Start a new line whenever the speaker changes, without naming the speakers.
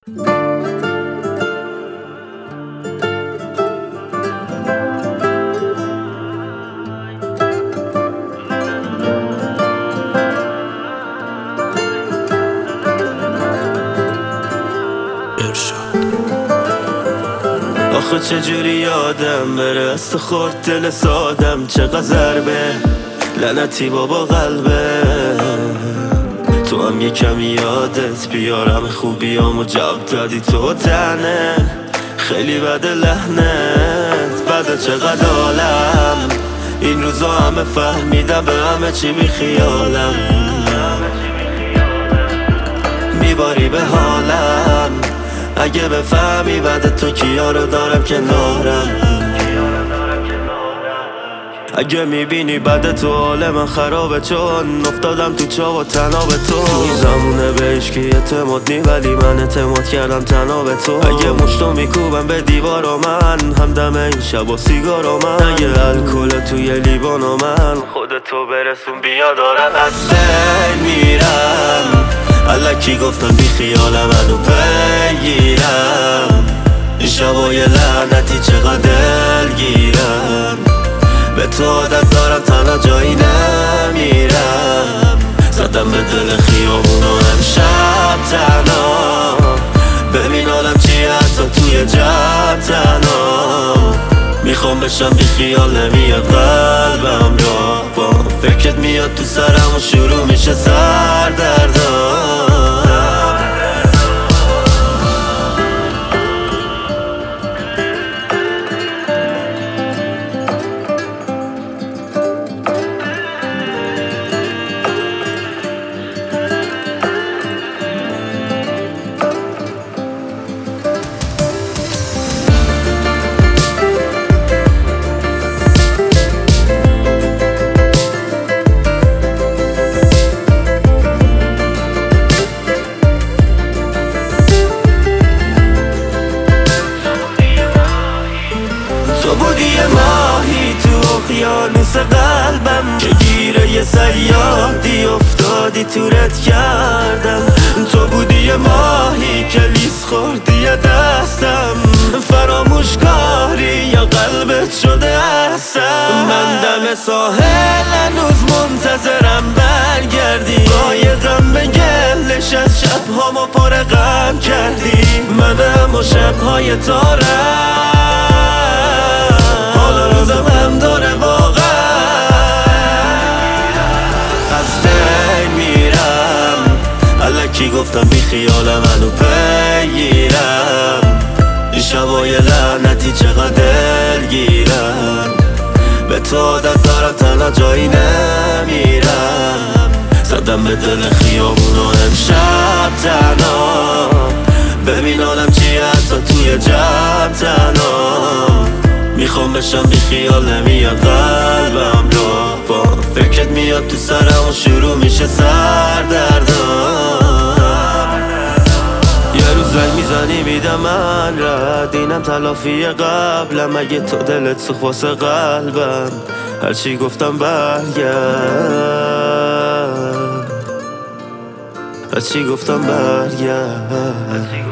آخه چجوری یادم بره است خورد دل سادم، چقدر ضربه لعنتی بابا قلبه. تو هم یه کمی یادت بیارم خوبیامو جواب دادی تو تنه، خیلی بده لحنت بده چقدر عالم. این روزا همه فهمیدم به همه چی بی خیالم، میباری به حالم. اگه بفهمی بعد تو کیا رو دارم کنارم، اگه میبینی بعد تو حال من خرابه، چون افتادم تو چاه و تنها به تو. این زمونه به عشقی اعتماد نی، ولی من اعتماد کردم تنها به تو. اگه مشتو میکوبم به دیوار و من همدم این شب و سیگار و من، اگه الکل توی لیوان و من خودتو برسون بیا دارم از بین میرم. الکی گفتم بی خیالم منو بگیرم، این شبای لعنتی چقدر دلگیرم. به تو عادت دارم تنها جایی نمیرم، زدم به دل خیابون و امشب تنها. ببین آدم چیه حتی توی جب تنها، میخوام بشم بی خیال نمیاد قلبم را با فکرت میاد تو سرم و شروع میشه سردردم. تو بودی یه ماهی تو اقیانوس قلبم، که گیره یه صیادی افتادی تورت کردم. تو بودی یه ماهی که لیس خوردی دستم، فراموش کاری یا قلبت شده هستم. من دم ساحل هنوز منتظرم برگردی، قایقم به گلش از شبهامو پر غم کردی. منم و شبهای تارم هم داره واقعا، از بین میرم. الکی گفتم بی خیالم منو بگیرم، این شبای لعنتی چقدر دلگیرم. به تو عادت دارم تنها جایی نمیرم، زدم به دل خیابون و امشب تنها. ببین آدم چیه حتی توی جب تنها، میخوام بشم بی خیال نمیاد قلبم را با فکرت میاد تو سرم و شروع میشه سردردم. یه روز زنگ میزنی میدم من رد، اینم تلافی قبلم. اگه تو دلت سوخت واسه قلبم هرچی گفتم برگرد، هرچی گفتم برگرد.